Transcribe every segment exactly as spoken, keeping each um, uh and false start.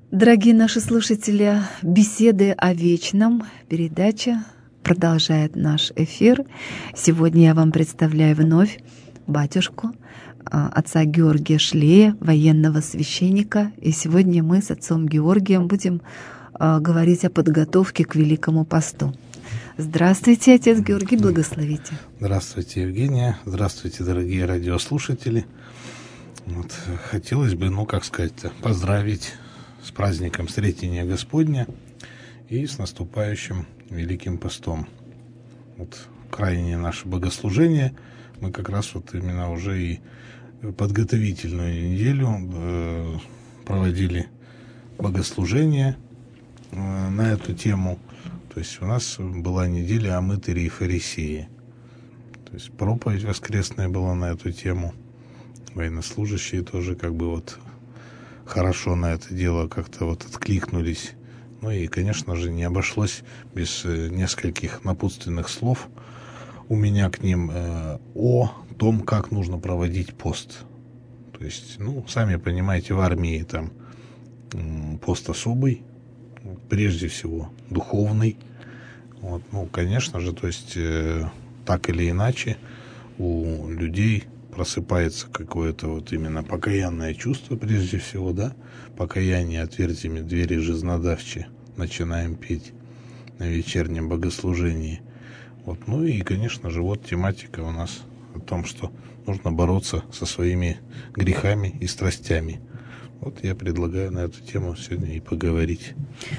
Дорогие наши слушатели, беседы о вечном. Передача продолжает наш эфир. Сегодня я вам представляю вновь батюшку, отца Георгия Шлея, военного священника. И сегодня мы с отцом Георгием будем говорить о подготовке к Великому посту. Здравствуйте, отец Георгий, благословите. Здравствуйте, Евгения. Здравствуйте, дорогие радиослушатели. Вот, хотелось бы, ну, как сказать-то, поздравить с праздником Сретения Господня и с наступающим Великим постом. Вот крайнее наше богослужение, мы как раз вот именно уже и подготовительную неделю э, проводили богослужение э, на эту тему. То есть у нас была неделя о мытаре и фарисее. То есть проповедь воскресная была на эту тему. Военнослужащие тоже как бы вот хорошо на это дело как-то вот откликнулись. Ну и, конечно же, не обошлось без нескольких напутственных слов у меня к ним э, о том, как нужно проводить пост. То есть, ну, сами понимаете, в армии там э, пост особый, прежде всего духовный. Вот, ну, конечно же, то есть э, так или иначе у людей просыпается какое-то вот именно покаянное чувство, прежде всего, да, покаяние, отвертими двери жизнодавчи, начинаем петь на вечернем богослужении. Вот, ну и, конечно же, вот тематика у нас о том, что нужно бороться со своими грехами и страстями. Вот я предлагаю на эту тему сегодня и поговорить.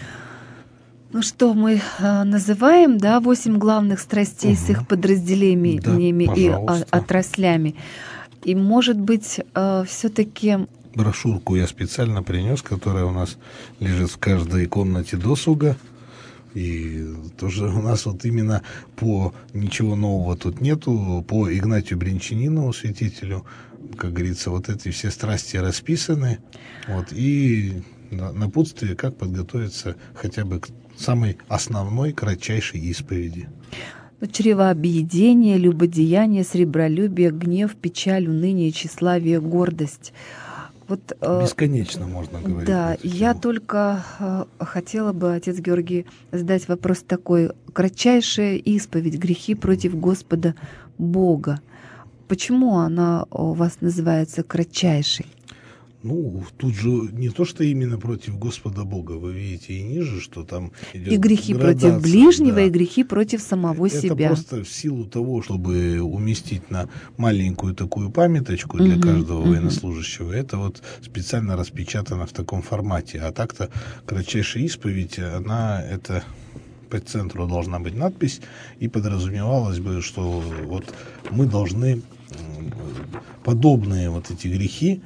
Ну что, мы э, называем, да, восемь главных страстей угу. с их подразделениями да, и а, отраслями. И, может быть, э, все-таки... Брошюрку я специально принес, которая у нас лежит в каждой комнате досуга. И тоже у нас вот именно по... Ничего нового тут нету. По Игнатию Бринчанинову, святителю, как говорится, вот эти все страсти расписаны. Вот, и напутствие, как подготовиться хотя бы к самой основной, кратчайшей исповеди. Чревообъедение, любодеяние, сребролюбие, гнев, печаль, уныние, тщеславие, гордость. Вот, бесконечно э, можно говорить. Да, я только э, хотела бы, отец Георгий, задать вопрос такой. Кратчайшая исповедь, грехи против Господа Бога. Почему она у вас называется кратчайшей? Ну, тут же не то, что именно против Господа Бога, вы видите и ниже, что там идет и грехи градация, против ближнего, да. И грехи против самого Это себя. Это просто в силу того, чтобы уместить на маленькую такую памяточку для uh-huh, каждого uh-huh. военнослужащего, это вот специально распечатано в таком формате. А так-то кратчайшая исповедь, она это... по центру должна быть надпись, и подразумевалось бы, что вот мы должны подобные вот эти грехи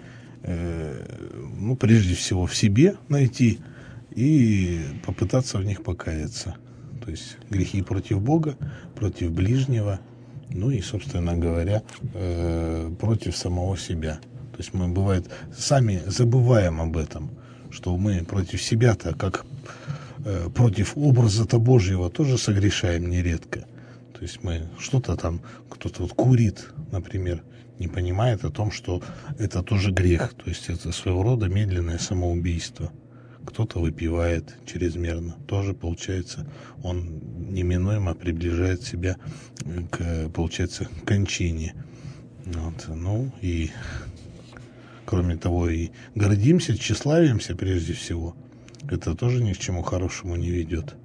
ну, прежде всего в себе найти и попытаться в них покаяться. То есть грехи против Бога, против ближнего, ну и, собственно говоря, э, против самого себя. То есть мы, бывает, сами забываем об этом, что мы против себя-то, как э, против образа-то Божьего, тоже согрешаем нередко. То есть мы что-то там, кто-то вот курит, например, не понимает о том, что это тоже грех. То есть это своего рода медленное самоубийство. Кто-то выпивает чрезмерно. Тоже, получается, он неминуемо приближает себя к, получается, кончине. Вот. Ну и, кроме того, и гордимся, тщеславимся прежде всего. Это тоже ни к чему хорошему не ведет.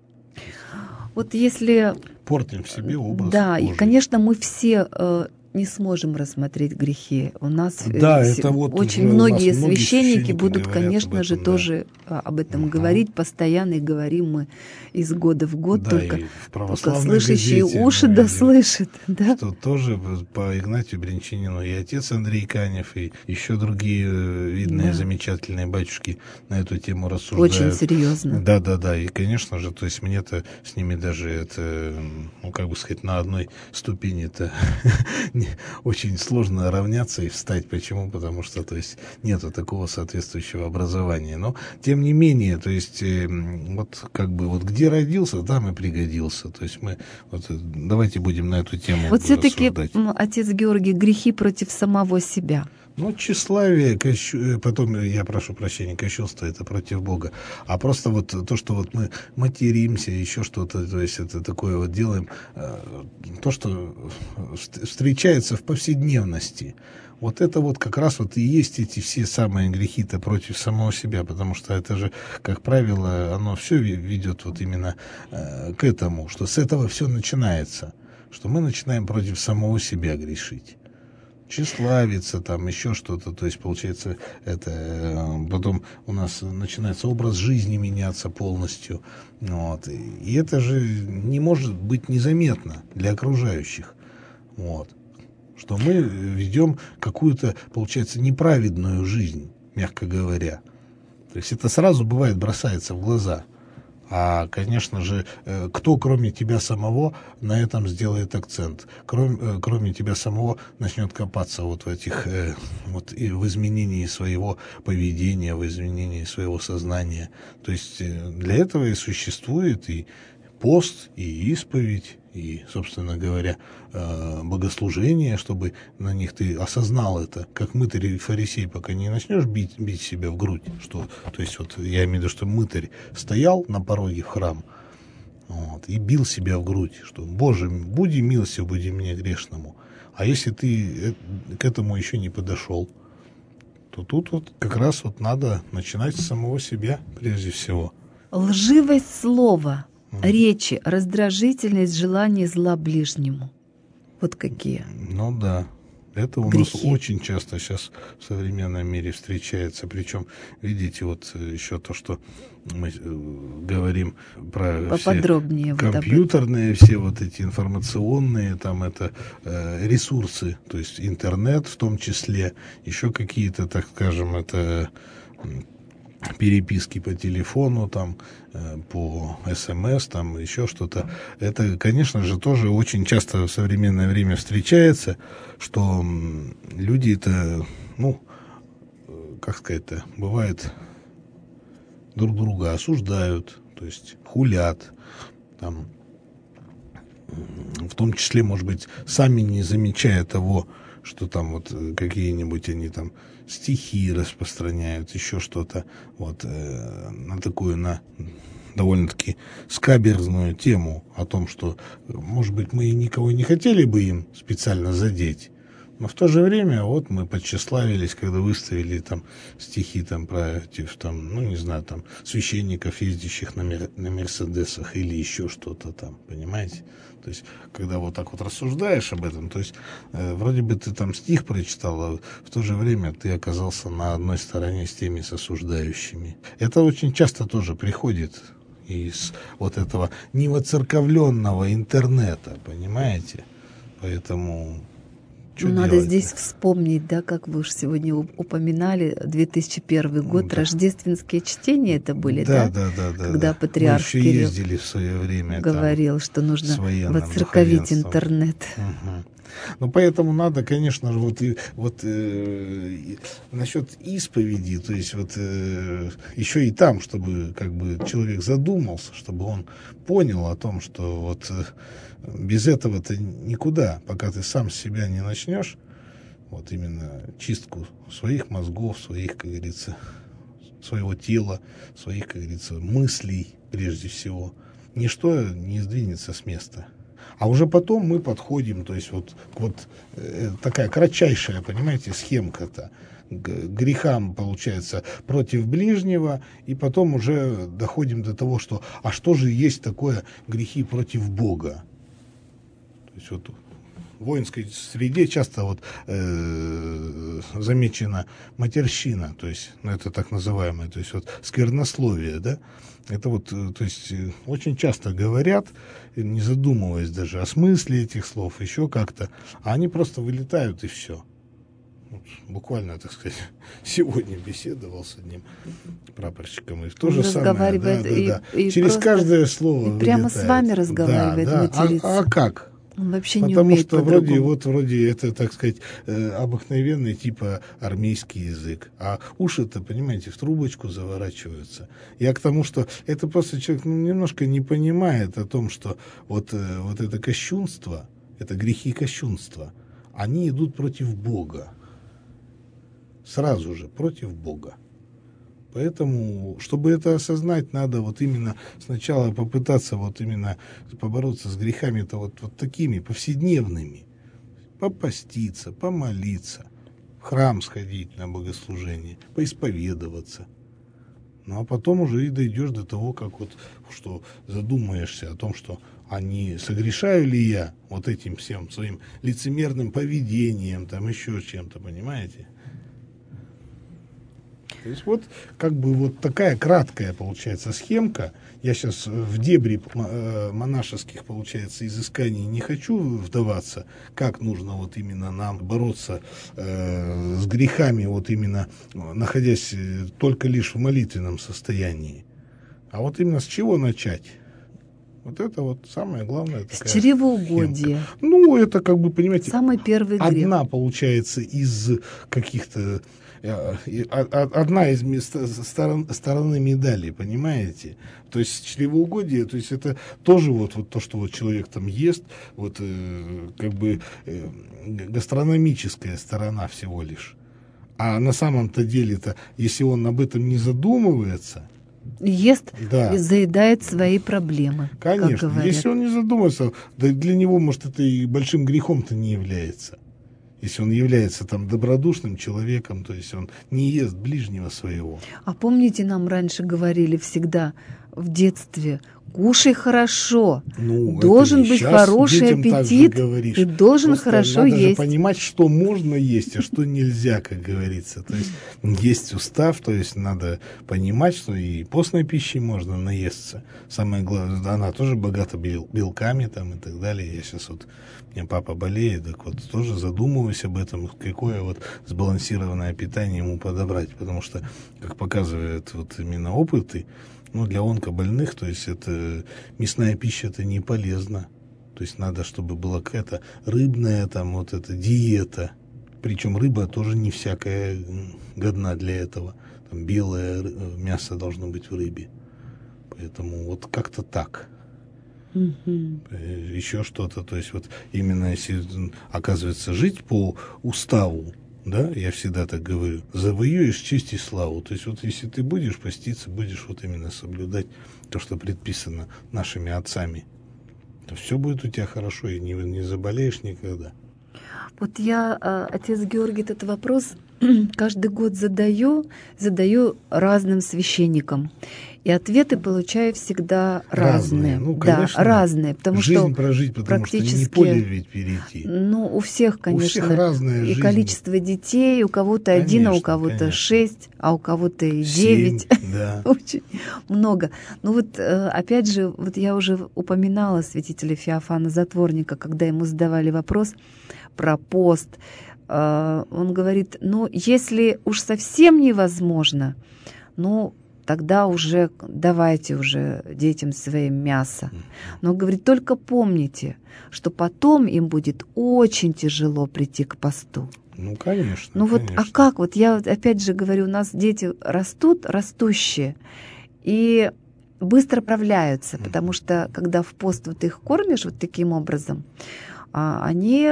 Вот если... Портим себе образ Да, Божий. И, конечно, мы все... Э... не сможем рассмотреть грехи. У нас да, э, это вот очень многие многие священники, священники будут, конечно об этом, же, да. тоже об этом uh-huh. говорить постоянно, и говорим мы из года в год, да, только, только слышащие уши да слышат. Да? Что тоже по Игнатию Бринчанину и отец Андрей Канев, и еще другие видные, да. замечательные батюшки на эту тему рассуждают. Очень серьезно. Да, да, да. И, конечно же, то есть мне-то с ними даже это, ну, как бы сказать, на одной ступени-то очень сложно равняться и встать. Почему? Потому что, то есть, нету такого соответствующего образования. Но, тем не менее, то есть, э, вот, как бы, вот где родился, там и пригодился. То есть, мы, вот, давайте будем на эту тему вот рассуждать. Вот все-таки, отец Георгий, грехи против самого себя. Ну, тщеславие, кощу... потом, я прошу прощения, кощунство — это против Бога. А просто вот то, что вот мы материмся, еще что-то, то есть это такое вот делаем, то, что встречается в повседневности, вот это вот как раз вот и есть эти все самые грехи-то против самого себя, потому что это же, как правило, оно все ведет вот именно к этому, что с этого все начинается, что мы начинаем против самого себя грешить. Тщеславиться, там еще что-то, то есть получается это потом у нас начинается образ жизни меняться полностью, вот, и это же не может быть незаметно для окружающих, вот, что мы ведем какую-то, получается, неправедную жизнь, мягко говоря, то есть это сразу бывает бросается в глаза. А, конечно же, кто, кроме тебя самого, на этом сделает акцент? Кроме, кроме тебя самого начнет копаться вот в этих, вот и в изменении своего поведения, в изменении своего сознания. То есть для этого и существует и пост, и исповедь, и, собственно говоря, богослужение, чтобы на них ты осознал это, как мытарь и фарисей, пока не начнешь бить, бить себя в грудь, что, то есть вот я имею в виду, что мытарь стоял на пороге в храм, вот, и бил себя в грудь, что «Боже, буди милостив, буди мне грешному». А если ты к этому еще не подошел, то тут вот как раз вот надо начинать с самого себя прежде всего. Лживость слова, речи, раздражительность, желание зла ближнему. Вот какие. Ну да. Это у грехи. Нас очень часто сейчас в современном мире встречается. Причем, видите, вот еще то, что мы говорим про поподробнее все вот компьютерные, все вот эти информационные, там это э, ресурсы, то есть интернет в том числе, еще какие-то, так скажем, это переписки по телефону, там, по СМС, там, еще что-то. Это, конечно же, тоже очень часто в современное время встречается, что люди-то, ну, как сказать-то, бывает, друг друга осуждают, то есть хулят, там, в том числе, может быть, сами не замечая того, что там вот какие-нибудь они там стихи распространяют, еще что-то, вот, э, на такую, на довольно-таки скаберзную тему о том, что, может быть, мы никого не хотели бы им специально задеть, но в то же время вот мы подчеславились, когда выставили там стихи там против, там, ну, не знаю, там, священников, ездящих на, мер, на Мерседесах или еще что-то там, понимаете? То есть, когда вот так вот рассуждаешь об этом, то есть, э, вроде бы ты там стих прочитал, а в то же время ты оказался на одной стороне с теми с осуждающими. Это очень часто тоже приходит из вот этого невоцерковленного интернета, понимаете? Поэтому... Ну, надо здесь вспомнить, да, как вы уж сегодня упоминали, две тысячи первый год, да. Рождественские чтения это были, да? Да, да, да. Когда да. патриарх Мы еще Кирилл ездили в свое время, говорил, там, что нужно воцерковить интернет. Угу. Ну, поэтому надо, конечно же, вот, и, вот э, насчет исповеди, то есть вот э, еще и там, чтобы как бы человек задумался, чтобы он понял о том, что вот э, без этого-то никуда, пока ты сам с себя не начнешь, вот именно чистку своих мозгов, своих, как говорится, своего тела, своих, как говорится, мыслей прежде всего, ничто не сдвинется с места. А уже потом мы подходим, то есть вот, вот э, такая кратчайшая, понимаете, схемка-то, к грехам, получается, против ближнего, и потом уже доходим до того, что, а что же есть такое грехи против Бога? То есть вот в воинской среде часто вот э, замечена матерщина, то есть, ну, это так называемое, то есть вот сквернословие, да, это вот, то есть, очень часто говорят, не задумываясь даже о смысле этих слов, еще как-то, а они просто вылетают и все. Вот, буквально, так сказать, сегодня беседовал с одним прапорщиком, и то же самое, да, да, и, да. И через просто, каждое слово и прямо вылетает. с вами разговаривает, да, да. А, а как? Он вообще Потому не умеет что по-другому. вроде, вот, вроде это, так сказать, э, обыкновенный типа армейский язык, а уши-то, понимаете, в трубочку заворачиваются. Я к тому, что это просто человек ну, немножко не понимает о том, что вот, э, вот это кощунство, это грехи кощунства, они идут против Бога. сразу же против Бога. Поэтому, чтобы это осознать, надо вот именно сначала попытаться вот именно побороться с грехами-то вот, вот такими повседневными. Попаститься, помолиться, в храм сходить на богослужение, поисповедоваться. Ну, а потом уже и дойдешь до того, как вот, что задумаешься о том, что а не согрешаю ли я вот этим всем своим лицемерным поведением, там еще чем-то, понимаете? То есть вот как бы вот такая краткая получается схемка. Я сейчас в дебри монашеских, получается, изысканий не хочу вдаваться, как нужно вот именно нам бороться э, с грехами, вот именно находясь только лишь в молитвенном состоянии. А вот именно с чего начать? Вот это вот самое главное. С чревоугодия. Схемка. Ну, это как бы, понимаете, самый первый грех. Одна, получается, из каких-то одна из сторон, стороны медали, понимаете? То есть чревоугодие, то есть это тоже вот, вот то, что вот человек там ест, вот э, как бы э, гастрономическая сторона всего лишь. А на самом-то деле-то, если он об этом не задумывается... Ест да. и заедает свои проблемы. Конечно, если он не задумается, да для него, может, это и большим грехом-то не является. Если он является там добродушным человеком, то есть он не ест ближнего своего. А помните, нам раньше говорили всегда в детстве: кушай хорошо, ну, должен быть хороший аппетит, ты должен Просто хорошо надо есть. Же понимать, что можно есть, а что нельзя, как говорится. То есть есть устав, то есть надо понимать, что и постной пищей можно наесться. Самое главное, она тоже богата бел, белками там и так далее. Я сейчас вот, у меня папа болеет, так вот тоже задумываюсь об этом, какое вот сбалансированное питание ему подобрать, потому что, как показывают вот именно опыты, ну, для онкобольных, то есть это мясная пища, это не полезно. То есть надо, чтобы была какая-то рыбная там вот эта диета. Причем рыба тоже не всякая годна для этого. Там белое мясо должно быть в рыбе. Поэтому вот как-то так. Mm-hmm. Еще что-то. То есть вот именно если, оказывается, жить по уставу, да, я всегда так говорю, завоюешь честь и славу. То есть вот если ты будешь поститься, будешь вот именно соблюдать то, что предписано нашими отцами, то все будет у тебя хорошо, и не, не заболеешь никогда. Вот я, отец Георгий, этот вопрос каждый год задаю, задаю разным священникам. И ответы получаю всегда разные. разные. Ну, да, разные. Потому жизнь что прожить, потому практически, что не поле ведь перейти. Ну, у всех, конечно. У всех разная и жизнь. количество детей, у кого-то конечно, один, а у кого-то шесть, а у кого-то и девять. Да. Очень много. Ну вот, опять же, вот я уже упоминала святителя Феофана Затворника, когда ему задавали вопрос про пост. Он говорит, ну, если уж совсем невозможно, ну, тогда уже давайте уже детям своим мясо. Но, говорит, только помните, что потом им будет очень тяжело прийти к посту. Ну, конечно. Ну вот, конечно. а как? Вот я опять же говорю, у нас дети растут, растущие, и быстро справляются, потому что, когда в пост вот их кормишь вот таким образом, они...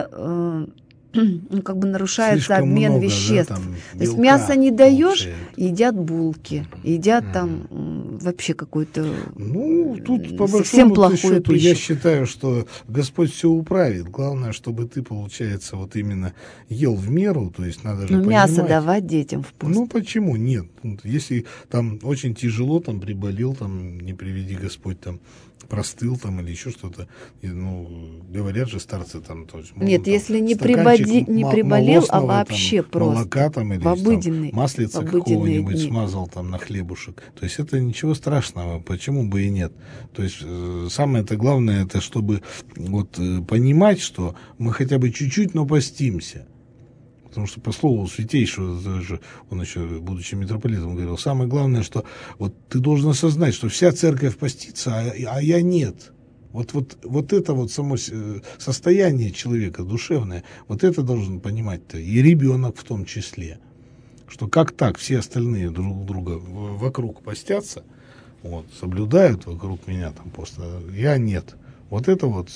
ну, как бы нарушается Слишком обмен много, веществ. Да, там, то есть мясо не даешь, едят булки, едят mm. там вообще какую-то ну, тут по совсем плохую счету, пищу. Я считаю, что Господь все управит. Главное, чтобы ты, получается, вот именно ел в меру, то есть надо же ну, понимать. мясо давать детям в пост. Ну, почему нет? Если там очень тяжело, там приболел, там не приведи Господь, там простыл там или еще что-то, и, ну, говорят же старцы там тоже. Нет, там, если не, прибоди, не приболел, а вообще там, просто. Молока там или в обыденный, там, маслица какого-нибудь дни. Смазал там на хлебушек. То есть это ничего страшного, почему бы и нет. То есть э, самое-то главное, это чтобы вот э, понимать, что мы хотя бы чуть-чуть, но постимся. Потому что по слову святейшего, он еще, будучи митрополитом, говорил, самое главное, что вот ты должен осознать, что вся церковь постится, а, а я нет. Вот, вот, вот это вот само состояние человека душевное, вот это должен понимать-то и ребенок в том числе. Что как так все остальные друг друга вокруг постятся, вот, соблюдают вокруг меня там просто, я нет. Вот это вот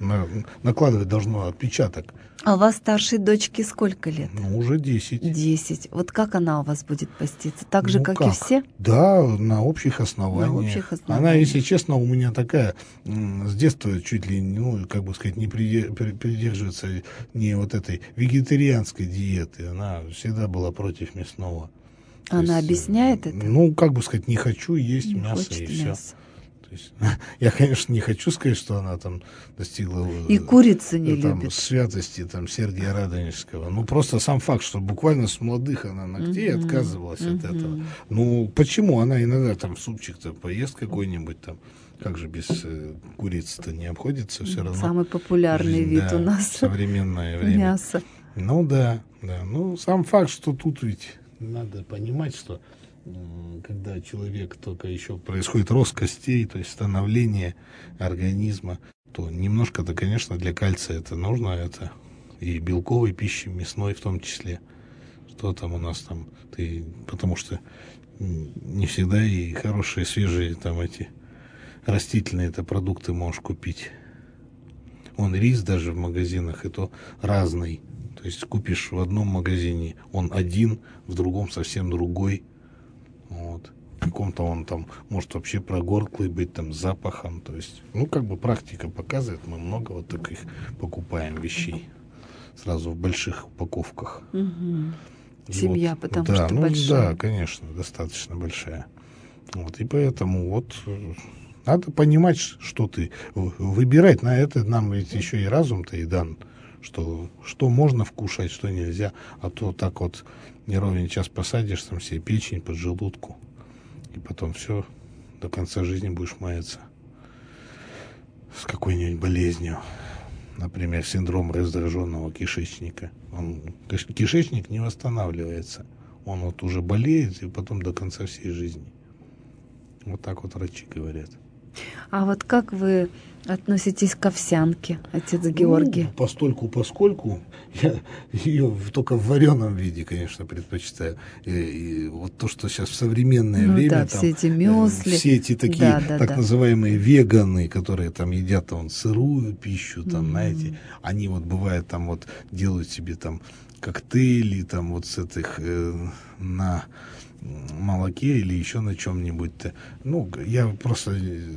на, накладывать должно отпечаток. А у вас старшей дочке сколько лет? Ну, уже десять. Десять. Вот как она у вас будет поститься? Так же, ну, как, как и все? Да, на общих основаниях. На общих основаниях. Она, если честно, у меня такая с детства чуть ли, ну, как бы сказать, не придерживается не вот этой вегетарианской диеты. Она всегда была против мясного. То Она есть, объясняет это? Ну, как бы сказать, не хочу есть Не мясо хочет и все. мясо. То есть, я, конечно, не хочу сказать, что она там достигла И курицу не там, любит. святости там, Сергия Радонежского. Ну, просто сам факт, что буквально с молодых она ногтей uh-huh, отказывалась uh-huh. от этого. Ну, почему? Она иногда там супчик-то поест какой-нибудь там. Как же без э, курицы-то не обходится все равно. Самый популярный жизнь, вид да, у нас. В современное время. Мясо. Ну, да, да. Ну, сам факт, что тут ведь надо понимать, что когда человек только еще происходит рост костей, то есть становление организма, то немножко-то, конечно, для кальция это нужно, это и белковой пищи, мясной в том числе. Что там у нас там, ты, потому что не всегда и хорошие, свежие там эти растительные это продукты можешь купить. Он рис даже в магазинах, и то разный. То есть купишь в одном магазине, он один, в другом совсем другой. Вот. В каком-то он там может вообще прогорклый быть, там, с запахом. То есть, ну, как бы практика показывает, мы много вот таких покупаем вещей. Сразу в больших упаковках. Угу. Семья, вот. потому да, что ну, большая. Да, конечно, достаточно большая. Вот. И поэтому вот надо понимать, что ты выбирать. На это нам ведь еще и разум-то и дан. Что, что можно вкушать, что нельзя. А то так вот не ровен час посадишь там себе печень, поджелудку. И потом все, до конца жизни будешь маяться с какой-нибудь болезнью. Например, синдром раздраженного кишечника. Он, кишечник не восстанавливается. Он вот уже болеет и потом до конца всей жизни. Вот так вот врачи говорят. А вот как вы относитесь к овсянке, отец Георгий? Ну, постольку, поскольку я ее только в вареном виде, конечно, предпочитаю. И, и вот то, что сейчас в современное ну, время, да, там, все эти мюсли, все эти такие да, да, так да. называемые веганы, которые там едят там, сырую пищу, там, mm-hmm. знаете, они вот бывает там вот делают себе там коктейли там вот с этих э, на молоке или еще на чем-нибудь-то. Ну, я просто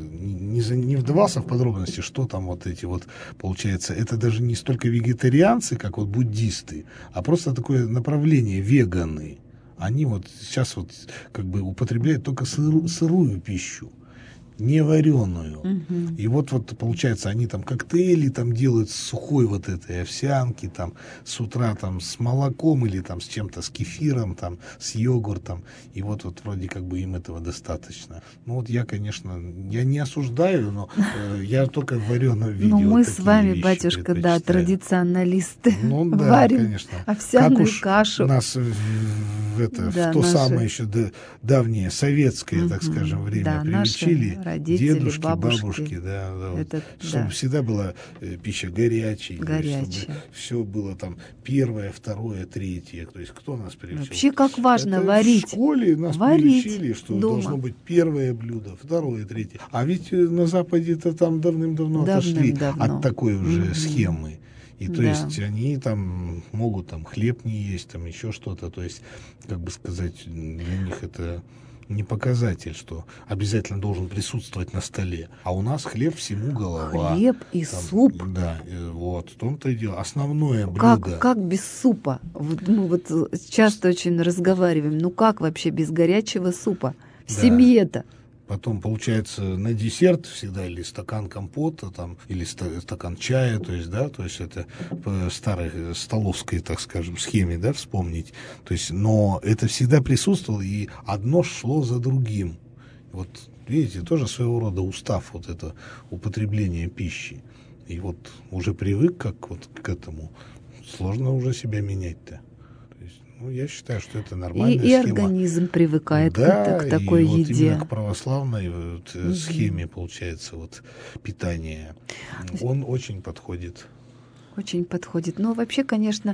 не, не вдавался в подробности, что там вот эти вот, получается, это даже не столько вегетарианцы, как вот буддисты, а просто такое направление веганы. Они вот сейчас вот как бы употребляют только сыру, сырую пищу, не вареную. Угу. И вот, вот получается, они там коктейли там делают с сухой вот этой овсянки, там с утра там с молоком или там с чем-то, с кефиром, там с йогуртом. И вот, вот вроде как бы им этого достаточно. Ну вот я, конечно, я не осуждаю, но э, я только в вареном виде. Ну мы вот с вами, батюшка, да, традиционалисты. Ну да, варим конечно. овсяную как уж кашу. Нас в, в, это, да, в то наши... самое еще да, давнее советское, угу, так скажем, время да, приучили. Родители, дедушки, бабушки, бабушки, да, да, это, чтобы да. всегда была э, пища горячей, горячая. Чтобы все было там первое, второе, третье. То есть кто нас приучил? Вообще как важно это варить. В школе нас варить приучили, что дома. Должно быть первое блюдо, второе, третье. А ведь на Западе-то там давным-давно Давным-давно. отошли от такой уже mm-hmm. схемы. И то да. есть они там могут там хлеб не есть, там еще что-то. То есть, как бы сказать, для них это не показатель, что обязательно должен присутствовать на столе. А у нас хлеб всему голова. Хлеб и там, суп. Да, вот, в том-то и дело. Основное блюдо. Как, как без супа? Вот, мы вот часто очень разговариваем. Ну как вообще без горячего супа? В да. семье-то. Потом, получается, на десерт всегда или стакан компота, там, или стакан чая, то есть, да, то есть это по старой столовской, так скажем, схеме, да, вспомнить. То есть, но это всегда присутствовало, и одно шло за другим. Вот, видите, тоже своего рода устав вот это употребление пищи. И вот уже привык как вот к этому, сложно уже себя менять-то. Ну, я считаю, что это нормальная и, и схема. организм привыкает да, к, к такой и еде. Вот именно к православной вот, угу. схеме, получается, вот, питания. Он очень подходит. Очень подходит. Но вообще, конечно,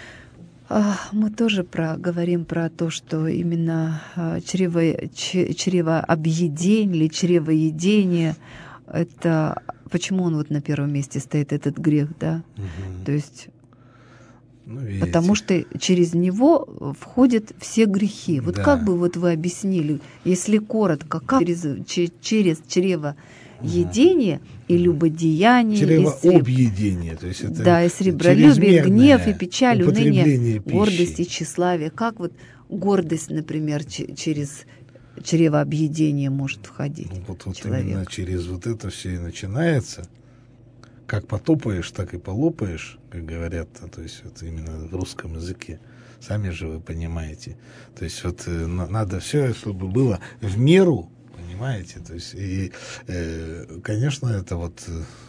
мы тоже про, говорим про то, что именно чрево, чревообъедение или чревоедение это почему он вот на первом месте стоит, этот грех, да? Угу. То есть ну, видите. Потому что через него входят все грехи. Вот да. как бы вот вы объяснили, если коротко, как через, через чревоедение угу. и любодеяние, чревообъедение, то есть это да, и сребролюбие, гнев и печаль, уныние, гордость и тщеславие. Как вот гордость, например, через чревообъедение может входить? Ну, вот, вот человек. Именно через вот это все и начинается. Как потопаешь, так и полопаешь, как говорят, то есть вот именно в русском языке. Сами же вы понимаете. То есть вот э, надо все, чтобы было в меру, понимаете. То есть и, э, конечно, это вот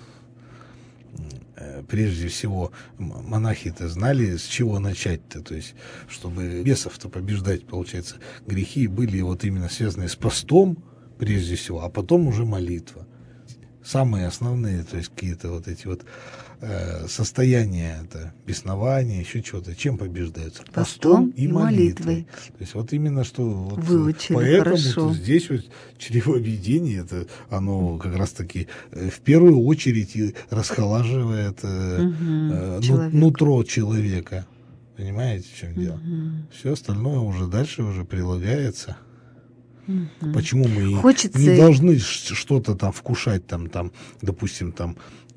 э, прежде всего монахи-то знали, с чего начать-то. То есть чтобы бесов-то побеждать, получается, грехи были вот именно связаны с постом, прежде всего, а потом уже молитва. Самые основные, то есть какие-то вот эти вот э, состояния, это беснование, еще чего-то, чем побеждаются? Постом, Постом и, и молитвой. молитвой. То есть вот именно что вот выучили, поэтому хорошо. Здесь вот чревообъедение, это оно как раз-таки э, в первую очередь и расхолаживает э, угу, э, человек. нутро человека. Понимаете, в чем угу. дело? Все остальное уже дальше уже прилагается. Угу. Почему мы Хочется... не должны что-то там вкушать, там, там, допустим, там,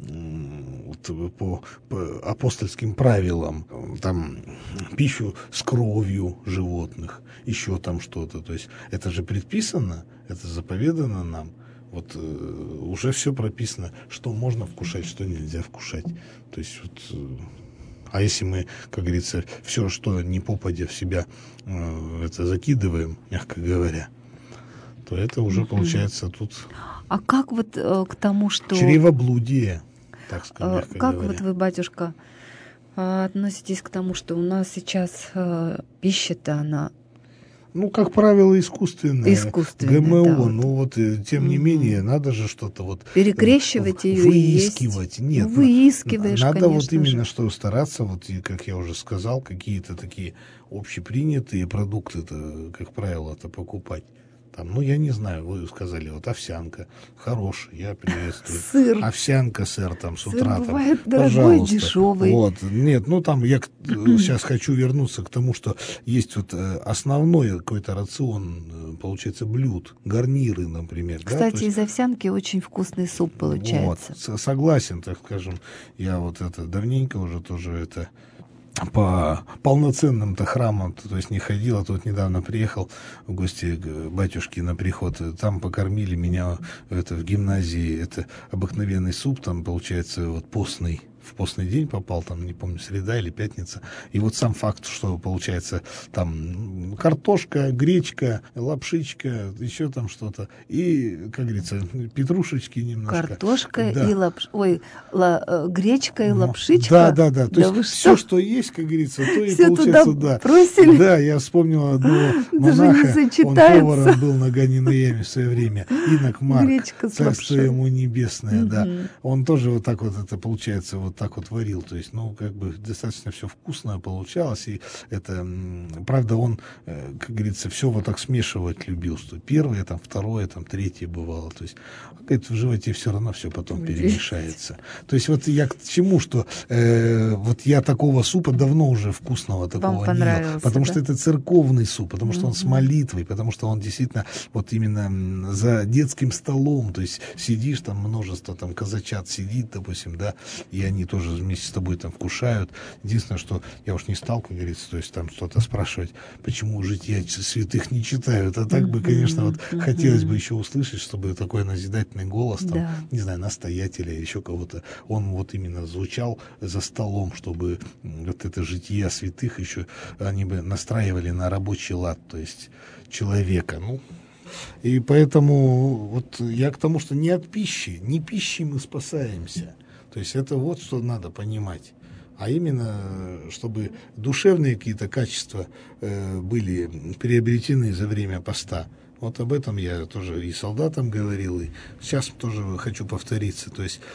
вот, по, по апостольским правилам, там, пищу с кровью животных, еще там что-то. То есть это же предписано, это заповедано нам. Вот э, уже все прописано, что можно вкушать, что нельзя вкушать. То есть вот... Э, а если мы, как говорится, все, что не попадя в себя, э, это закидываем, мягко говоря, то это уже uh-huh. получается тут... А как вот э, к тому, что... Чревоблудие, так сказать, э, Как говоря. вот вы, батюшка, э, относитесь к тому, что у нас сейчас э, пища-то, она... Ну, как правило, искусственная. Искусственная, ГМО. да, вот. Ну, вот, тем не uh-huh. менее, надо же что-то вот... Перекрещивать э, ее выискивать. и есть. Нет, ну, выискиваешь, надо конечно вот именно же. что стараться, вот, и, как я уже сказал, какие-то такие общепринятые продукты-то, как правило, это покупать. Там, ну, я не знаю, вы сказали, вот овсянка, хорошая, я приветствую. Сыр. Овсянка, сыр там с Сыр утра. бывает там, дорогой, пожалуйста. дешевый. Вот, нет, ну, там я сейчас хочу вернуться к тому, что есть вот основной какой-то рацион, получается, блюд, гарниры, например. Кстати, да? есть, из овсянки очень вкусный суп получается. Вот, согласен, так скажем, я вот это давненько уже тоже это... по полноценным-то храмам, то есть не ходил, а тут недавно приехал в гости к батюшке на приход, там покормили меня это, в гимназии, это обыкновенный суп, там получается вот постный, в постный день попал, там, не помню, среда или пятница, и вот сам факт, что получается там картошка, гречка, лапшичка, еще там что-то, и, как говорится, петрушечки немножко. Картошка да. и лапш... Ой, ла... гречка и ну, лапшичка? Да, да, да, то да есть все, что есть, как говорится, то и все получается, туда да. бросили? Да, я вспомнил одного монаха, он поваром был на Ганиной яме в свое время, инок Марк, царство ему небесное, угу. да. Он тоже вот так вот это, получается, вот так вот варил, то есть, ну, как бы достаточно все вкусно получалось, и это, правда, он, как говорится, все вот так смешивать любил, что первое, там, второе, там, третье бывало, то есть, говорит, в животе все равно все потом перемешается. То есть, вот я к чему, что э, вот я такого супа давно уже вкусного такого не ел, потому да? что это церковный суп, потому что mm-hmm. он с молитвой, потому что он действительно вот именно за детским столом, то есть сидишь, там множество там казачат сидит, допустим, да, и они тоже вместе с тобой там вкушают. Единственное, что я уж не стал, как говорится, то есть там что-то спрашивать, почему жития святых не читают, а так mm-hmm. бы, конечно, вот mm-hmm. хотелось бы еще услышать, чтобы такой назидательный голос, там, да. не знаю, настоятеля, еще кого-то, он вот именно звучал за столом, чтобы вот это житие святых еще они бы настраивали на рабочий лад, то есть человека, ну, и поэтому вот я к тому, что не от пищи, не пищей мы спасаемся, то есть это вот что надо понимать, а именно, чтобы душевные какие-то качества э, были приобретены за время поста. Вот об этом я тоже и солдатам говорил, и сейчас тоже хочу повториться. То есть,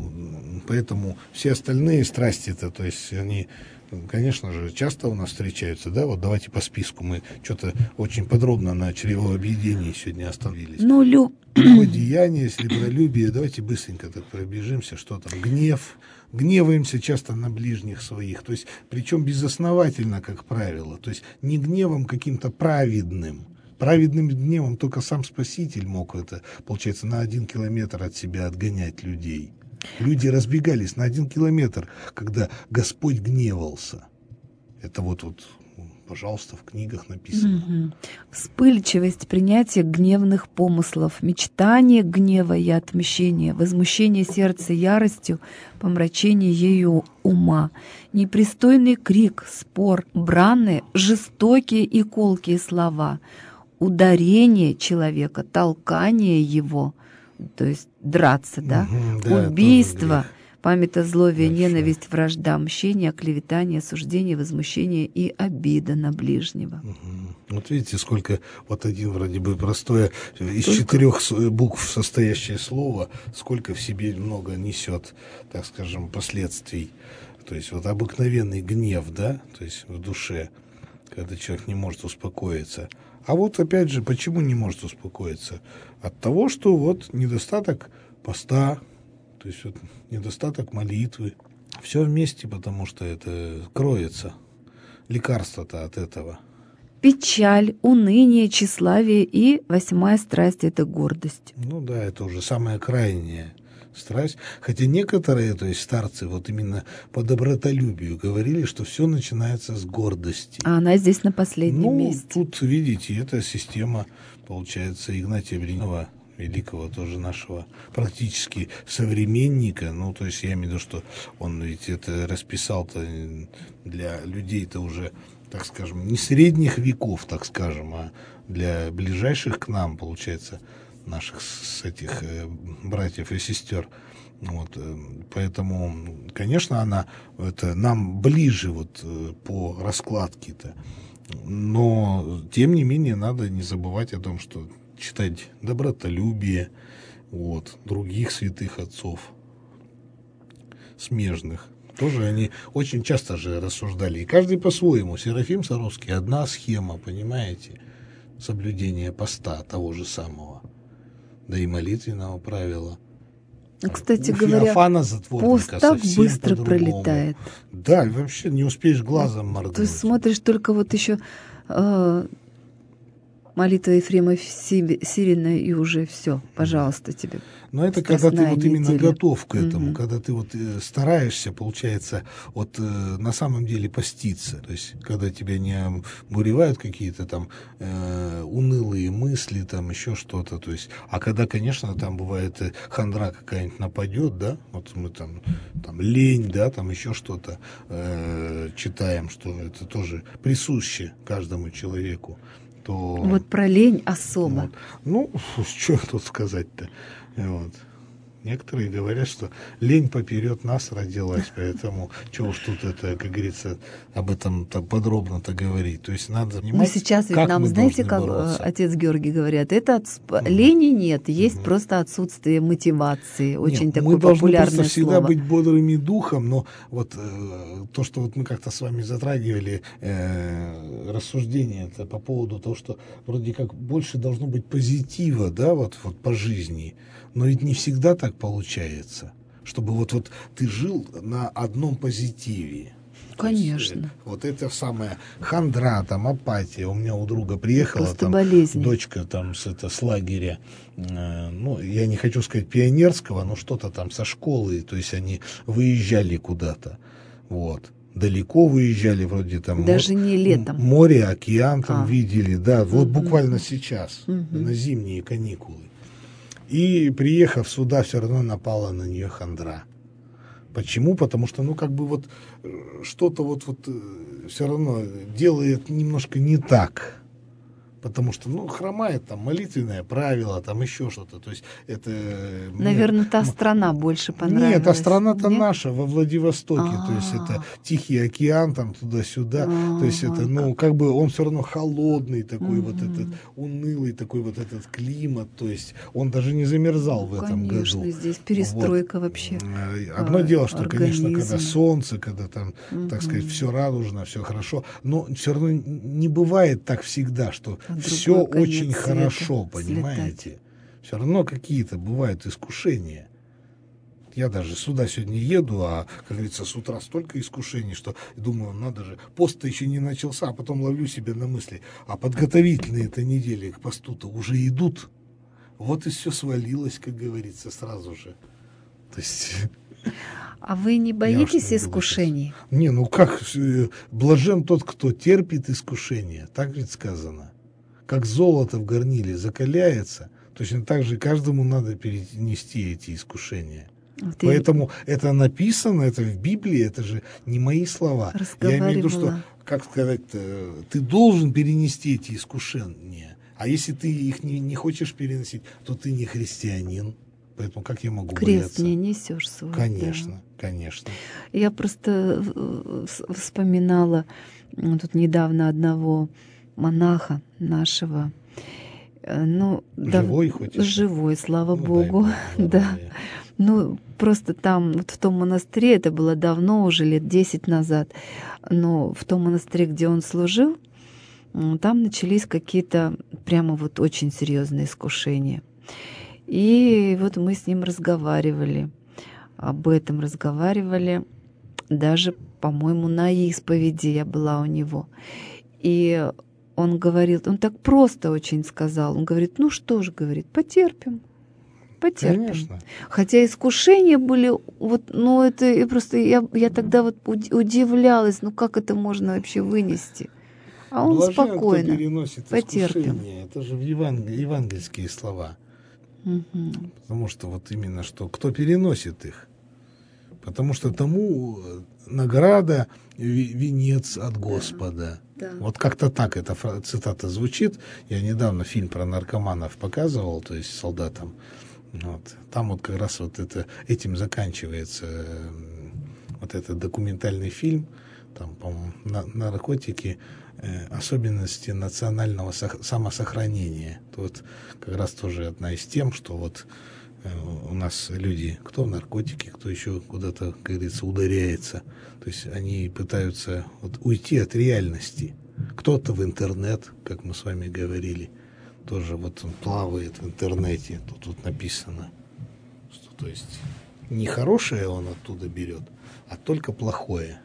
поэтому все остальные страсти-то, то есть они, конечно же, часто у нас встречаются, да, вот давайте по списку, мы что-то очень подробно на чревообъедении сегодня остановились. Ну, лю... Любодеяние, сребролюбие. Давайте быстренько так пробежимся, что там. Гнев. Гневаемся часто на ближних своих. То есть, причем безосновательно, как правило. То есть, не гневом каким-то праведным. Праведным гневом только сам Спаситель мог это, получается, на один километр от себя отгонять людей. Люди разбегались на один километр, когда Господь гневался. Это вот, вот пожалуйста, в книгах написано. Угу. Вспыльчивость, принятие гневных помыслов, мечтание гнева и отмщения, возмущение сердца яростью, помрачение ею ума, непристойный крик, спор, браны, жестокие и колкие слова, ударение человека, толкание его, то есть драться, да, угу, да, убийство, памятозловие, большое. ненависть, вражда, мщение, оклеветание, осуждение, возмущение и обида на ближнего. Угу. Вот видите, сколько вот один вроде бы простое, из Только... четырех букв состоящее слово, сколько в себе много несет, так скажем, последствий. То есть вот обыкновенный гнев, да, то есть в душе, когда человек не может успокоиться. А вот опять же, почему не может успокоиться? От того, что вот недостаток поста, то есть вот недостаток молитвы. Все вместе, потому что это кроется. Лекарство-то от этого. Печаль, уныние, тщеславие и восьмая страсть — это гордость. Ну да, это уже самая крайняя страсть. Хотя некоторые, то есть старцы, вот именно по добротолюбию говорили, что все начинается с гордости. А она здесь на последнем ну, месте. Тут, видите, это система, получается, Игнатия Бринова, великого тоже нашего практически современника. Ну, то есть я имею в виду, что он ведь это расписал-то для людей-то уже, так скажем, не средних веков, так скажем, а для ближайших к нам, получается, наших с этих э, братьев и сестер. Вот, э, поэтому, конечно, она это нам ближе вот э, по раскладке-то. Но, тем не менее, надо не забывать о том, что читать добротолюбие, вот, других святых отцов, смежных. Тоже они очень часто же рассуждали. И каждый по-своему. Серафим Саровский — одна схема, понимаете? Соблюдение поста того же самого. Да и молитвенного правила. Кстати У говоря, Феофана пост так быстро по-другому. пролетает. Да, вообще не успеешь глазом моргнуть. Ты смотришь только вот еще э, молитва Ефрема Сирина, и уже все, пожалуйста, тебе. Но это когда ты вот именно неделя. готов к этому, Угу. когда ты вот э, стараешься, получается, вот э, на самом деле поститься. То есть, когда тебя не буревают какие-то там э, унылые мысли, там еще что-то. То есть, а когда, конечно, там бывает э, хандра какая-нибудь нападет, да, вот мы там, там лень, да, там еще что-то э, читаем, что это тоже присуще каждому человеку. То, вот про лень особо. Вот. Ну, что тут сказать-то? Вот. Некоторые говорят, что лень поперед нас родилась, поэтому что уж тут это, как говорится, об этом так подробно-то говорить. То есть надо понимать, Но сейчас ведь как нам, мы знаете, как бороться. отец Георгий говорят, это от... угу. лени нет, есть угу. просто отсутствие мотивации. Очень нет, такое мы должны популярное просто всегда слово. быть бодрыми духом, но вот э, то, что вот мы как-то с вами затрагивали э, рассуждение это по поводу того, что вроде как больше должно быть позитива, да, вот, вот по жизни. Но ведь не всегда так получается, чтобы вот, вот ты жил на одном позитиве. Конечно. Есть, вот это самая хандра, там, апатия. У меня у друга приехала там, дочка там, с, это, с лагеря, э, ну, я не хочу сказать пионерского, но что-то там со школы, то есть они выезжали куда-то, вот. Далеко выезжали, вроде там... Даже мор... не летом. Море, океан там а. видели, да, вот угу. буквально сейчас, угу. на зимние каникулы. И, приехав сюда, все равно напала на нее хандра. Почему? Потому что, ну, как бы вот что-то вот, вот все равно делает немножко не так. Потому что, ну, хромает там молитвенное правило, там еще что-то. То есть это... Наверное, мне... та страна больше понравилась. Нет, а страна-то Нет? наша, во Владивостоке. А-а-а. То есть это Тихий океан, там туда-сюда. А-а-а. То есть это, ну, как бы он все равно холодный такой, угу. вот этот унылый такой вот этот климат. То есть он даже не замерзал ну, в этом конечно, году. здесь перестройка вот. вообще. Одно дело, что, организма. конечно, когда солнце, когда там, угу. так сказать, все радужно, все хорошо. Но все равно не бывает так всегда, что все очень света, хорошо, слетать. понимаете? Все равно какие-то бывают искушения. Я даже сюда сегодня еду, а, как говорится, с утра столько искушений, что думаю, надо же, пост-то еще не начался, а потом ловлю себя на мысли, а подготовительные-то недели к посту-то уже идут. Вот и все свалилось, как говорится, сразу же. То есть... А вы не боитесь не искушений? Не, ну как, блажен тот, кто терпит искушения, так ведь сказано. Как золото в горниле закаляется, точно так же каждому надо перенести эти искушения. Вот Поэтому я... это написано, это в Библии, это же не мои слова. Я имею в виду, что, как сказать, ты должен перенести эти искушения. А если ты их не, не хочешь переносить, то ты не христианин. Поэтому как я могу Крест бояться? Крест не несешь свой. Конечно, да. конечно. Я просто вспоминала тут недавно одного монаха нашего. Ну, живой да, хоть? Живой, слава ну, Богу. Бог, да. Ну, просто там, вот в том монастыре, это было давно, уже лет десять назад, но в том монастыре, где он служил, там начались какие-то прямо вот очень серьезные искушения. И вот мы с ним разговаривали, об этом разговаривали, даже, по-моему, на исповеди я была у него. И он говорил, он так просто очень сказал, он говорит, ну что ж, говорит, потерпим. Потерпим. Конечно. Хотя искушения были, вот, ну это и просто я, я тогда вот удивлялась, ну как это можно вообще вынести? А он Блажен, спокойно. Кто переносит потерпим. Это же в еван... евангельские слова. Угу. Потому что вот именно что, кто переносит их? Потому что тому награда, венец от Господа. Да. Вот как-то так эта цитата звучит. Я недавно фильм про наркоманов показывал, то есть солдатам. Вот. Там вот как раз вот это, этим заканчивается вот этот документальный фильм. Там, по-моему, на, наркотики, э, особенности национального сох- самосохранения. Вот как раз тоже одна из тем, что вот э, у нас люди, кто в наркотики, кто еще куда-то, как говорится, ударяется. То есть они пытаются вот уйти от реальности. Кто-то в интернет, как мы с вами говорили, тоже вот он плавает в интернете. Тут вот написано, что то есть не хорошее он оттуда берет, а только плохое.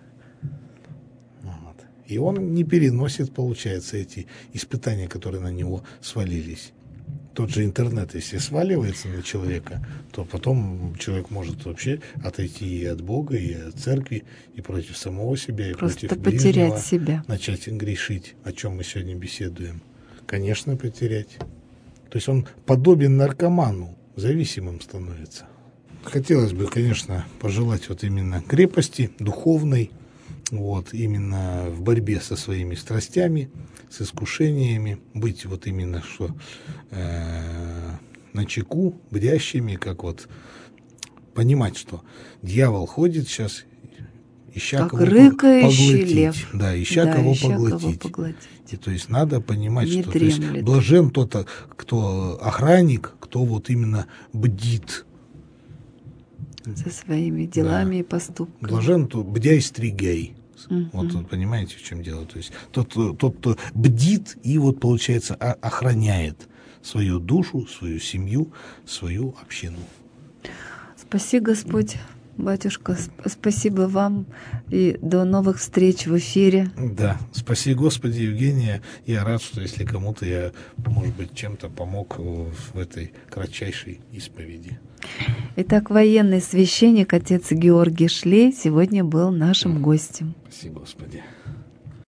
Вот. И он не переносит, получается, эти испытания, которые на него свалились. Тот же интернет, если сваливается на человека, то потом человек может вообще отойти и от Бога, и от церкви, и против самого себя, и просто против потерять ближнего, себя. Начать грешить, о чем мы сегодня беседуем. Конечно, потерять. То есть он подобен наркоману, зависимым становится. Хотелось бы, конечно, пожелать вот именно крепости духовной, вот, именно в борьбе со своими страстями, с искушениями, быть вот именно что э, начеку, бдящими, как вот понимать, что дьявол ходит сейчас, ища как кого поглотить, лев. Да, ища, да, кого, ища поглотить. кого поглотить. И, то есть надо понимать, Не что то есть, блажен тот, кто охранник, кто вот именно бдит со своими делами, да, и поступками. Блажен, то бдяй, стригай. Uh-huh. Вот, вот понимаете, в чем дело. То есть тот, тот, кто бдит и вот, получается, охраняет свою душу, свою семью, свою общину. Спаси Господь, батюшка, спасибо вам и до новых встреч в эфире. Да, спаси Господи, Евгения. Я рад, что если кому-то я, может быть, чем-то помог в этой кратчайшей исповеди. Итак, военный священник, отец Георгий Шлей, сегодня был нашим гостем. Спаси Господи.